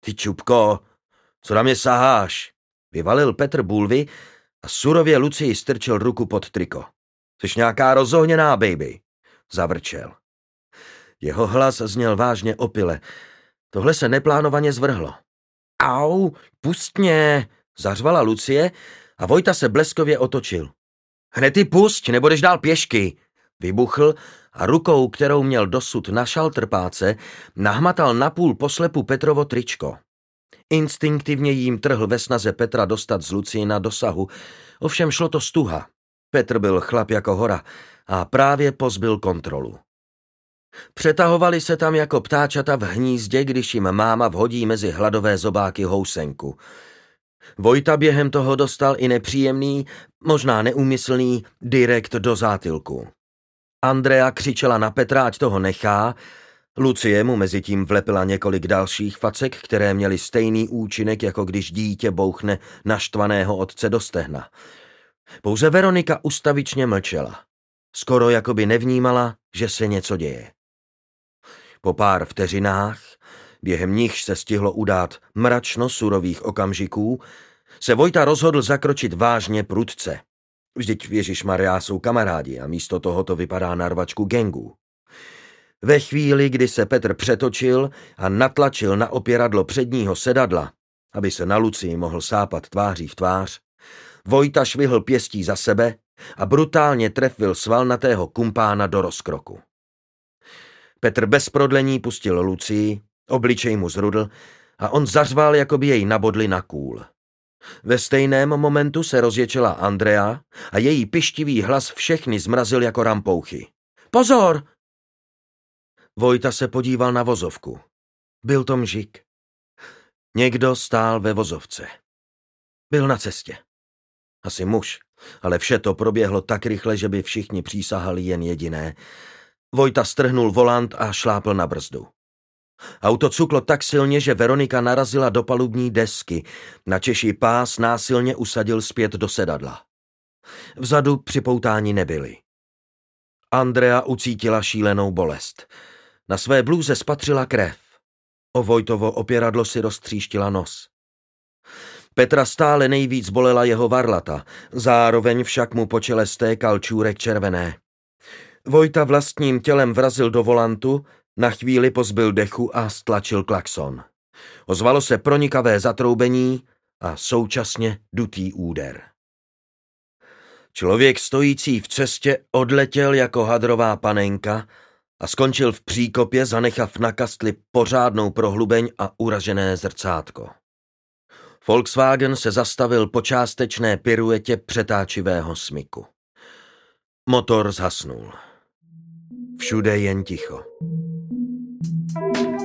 Ty čupko, co na mě saháš? Vyvalil Petr bulvy a surově Lucii strčil ruku pod triko. Jsi nějaká rozohněná, baby, zavrčel. Jeho hlas zněl vážně opile. Tohle se neplánovaně zvrhlo. Au, pust mě, zařvala Lucie a Vojta se bleskově otočil. Hned ty pusť, nebudeš dál pěšky, vybuchl a rukou, kterou měl dosud na šaltrpáce, nahmatal napůl poslepu Petrovo tričko. Instinktivně jím trhl ve snaze Petra dostat z Lucie na dosahu, ovšem šlo to stuha. Petr byl chlap jako hora a právě pozbyl kontrolu. Přetahovali se tam jako ptáčata v hnízdě, když jim máma vhodí mezi hladové zobáky housenku. Vojta během toho dostal i nepříjemný, možná neúmyslný, direkt do zátylku. Andrea křičela na Petra, ať toho nechá, Lucie mu mezitím vlepila několik dalších facek, které měly stejný účinek, jako když dítě bouchne naštvaného otce do stehna. Pouze Veronika ustavičně mlčela. Skoro jakoby nevnímala, že se něco děje. Po pár vteřinách, během nichž se stihlo udát mračno surových okamžiků, se Vojta rozhodl zakročit vážně prudce. Vždyť ježišmarjá jsou kamarádi a místo toho to vypadá na rvačku gangů. Ve chvíli, kdy se Petr přetočil a natlačil na opěradlo předního sedadla, aby se na Lucii mohl sápat tváří v tvář, Vojta švihl pěstí za sebe a brutálně trefil svalnatého kumpána do rozkroku. Petr bez prodlení pustil Lucii, obličej mu zrudl a on zařval, jako by jej nabodli na kůl. Ve stejném momentu se rozječela Andrea a její pyštivý hlas všechny zmrazil jako rampouchy. Pozor! Vojta se podíval na vozovku. Byl to Mžik. Někdo stál ve vozovce. Byl na cestě. Asi muž, ale vše to proběhlo tak rychle, že by všichni přísahali jen jediné. Vojta strhnul volant a šlápl na brzdu. Auto cuklo tak silně, že Veronika narazila do palubní desky, načež ji pás násilně usadil zpět do sedadla. Vzadu připoutáni nebyli. Andrea ucítila šílenou bolest. Na své blůze spatřila krev. O Vojtovo opěradlo si roztříštila nos. Petra stále nejvíc bolela jeho varlata, zároveň však mu po čele stékal čůrek červené. Vojta vlastním tělem vrazil do volantu, na chvíli pozbyl dechu a stlačil klakson. Ozvalo se pronikavé zatroubení a současně dutý úder. Člověk stojící v cestě odletěl jako hadrová panenka a skončil v příkopě, zanechav na kastli pořádnou prohlubeň a uražené zrcátko. Volkswagen se zastavil po částečné piruetě přetáčivého smyku. Motor zhasnul. Všude jen ticho.